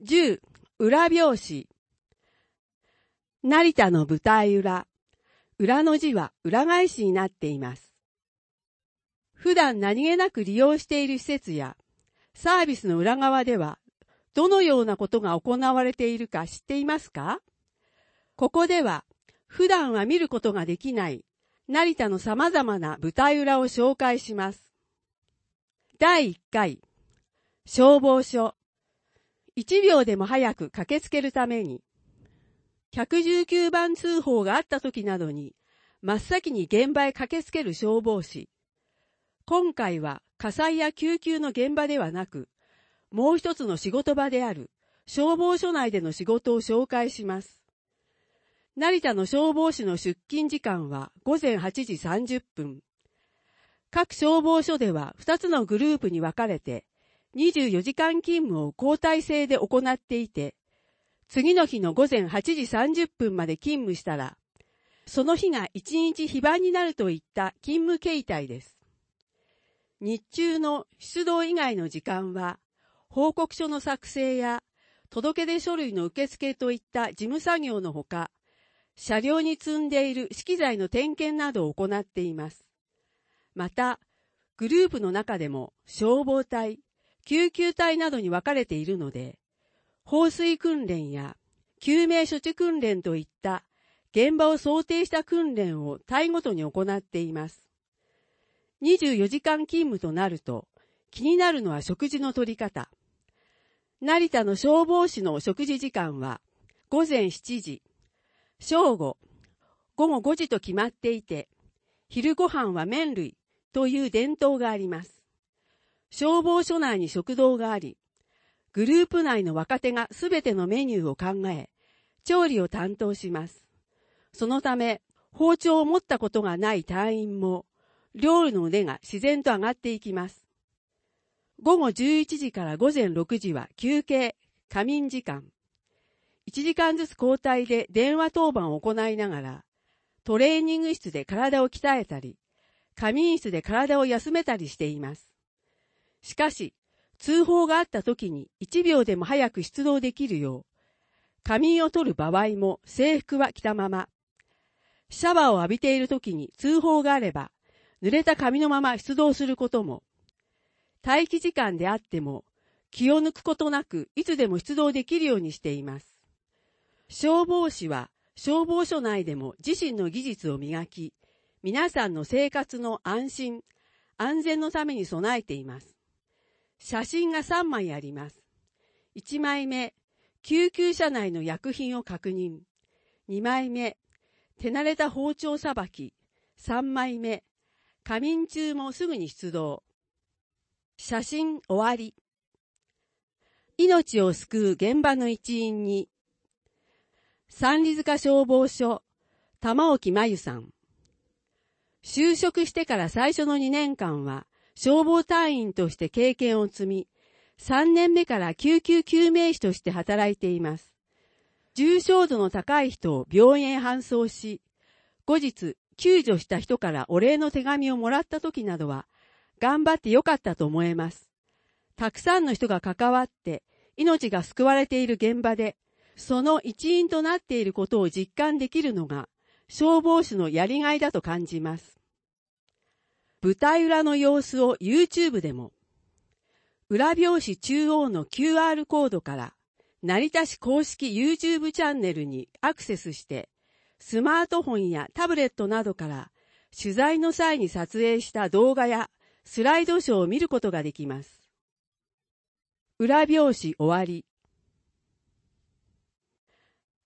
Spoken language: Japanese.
10、裏表紙。成田の舞台裏。裏の字は裏返しになっています。普段何気なく利用している施設やサービスの裏側ではどのようなことが行われているか知っていますか？ここでは普段は見ることができない成田の様々な舞台裏を紹介します。第1回、消防署。1秒でも早く駆けつけるために、119番通報があった時などに真っ先に現場へ駆けつける消防士。今回は火災や救急の現場ではなく、もう一つの仕事場である消防署内での仕事を紹介します。成田の消防士の出勤時間は午前8時30分。各消防署では2つのグループに分かれて24時間勤務を交代制で行っていて、次の日の午前8時30分まで勤務したら、その日が1日非番になるといった勤務形態です。日中の出動以外の時間は、報告書の作成や届出書類の受付といった事務作業のほか、車両に積んでいる資機材の点検などを行っています。また、グループの中でも消防隊、救急隊などに分かれているので、放水訓練や救命処置訓練といった現場を想定した訓練を隊ごとに行っています。24時間勤務となると気になるのは食事の取り方。成田の消防士の食事時間は午前7時、正午、午後5時と決まっていて、昼ご飯は麺類という伝統があります。消防署内に食堂があり、グループ内の若手がすべてのメニューを考え、調理を担当します。そのため、包丁を持ったことがない隊員も、料理の腕が自然と上がっていきます。午後11時から午前6時は休憩、仮眠時間。1時間ずつ交代で電話当番を行いながら、トレーニング室で体を鍛えたり、仮眠室で体を休めたりしています。しかし、通報があった時に1秒でも早く出動できるよう、仮眠を取る場合も制服は着たまま、シャワーを浴びている時に通報があれば、濡れた髪のまま出動することも、待機時間であっても気を抜くことなくいつでも出動できるようにしています。消防士は消防署内でも自身の技術を磨き、皆さんの生活の安心、安全のために備えています。写真が3枚あります。1枚目、救急車内の薬品を確認。2枚目、手慣れた包丁さばき。3枚目、仮眠中もすぐに出動。写真終わり。命を救う現場の一員に、三里塚消防署、玉置真由さん。就職してから最初の2年間は、消防隊員として経験を積み、3年目から救急救命士として働いています。重症度の高い人を病院へ搬送し、後日救助した人からお礼の手紙をもらった時などは、頑張ってよかったと思えます。たくさんの人が関わって命が救われている現場で、その一員となっていることを実感できるのが消防士のやりがいだと感じます。舞台裏の様子を YouTube でも、裏表紙中央の QR コードから成田市公式 YouTube チャンネルにアクセスして、スマートフォンやタブレットなどから取材の際に撮影した動画やスライドショーを見ることができます。裏表紙終わり。